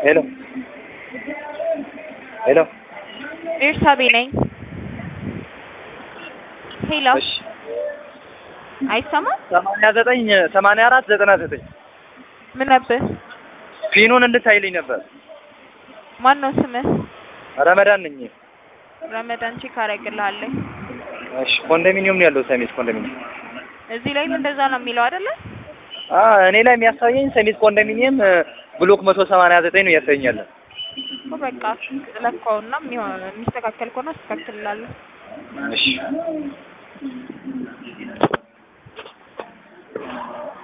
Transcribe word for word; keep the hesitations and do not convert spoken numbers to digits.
ሄሎ ሄሎ ኤርሳቤ ነኝ። ሄሎ እሺ አይሰማም? ሰማንያ ዘጠኝ ሰማንያ አራት ዘጠና ዘጠኝ ምን ነበር? ፒኑን እንድታይልኝ ነበር። ማን ነው ስምህ? ረመዳን ነኝ። ረመዳን ቼክ አደርግልሃለሁ። እሺ ኮንዶሚኒየም ነው ያለው፣ ሰሚት ኮንዶሚኒየም። እዚህ ላይ እንደዛ ነው የሚለው አይደለ? አ እኔ ላይ የሚያሳየኝ ሰሚት ኮንዶሚኒየም ብሎክ መቶ ሰማንያ ዘጠኝ ነው ያሳየኛል። እኮ በቃ ለካውና የሚስተካከል ከሆነ አስተካክልላለሁ። እሺ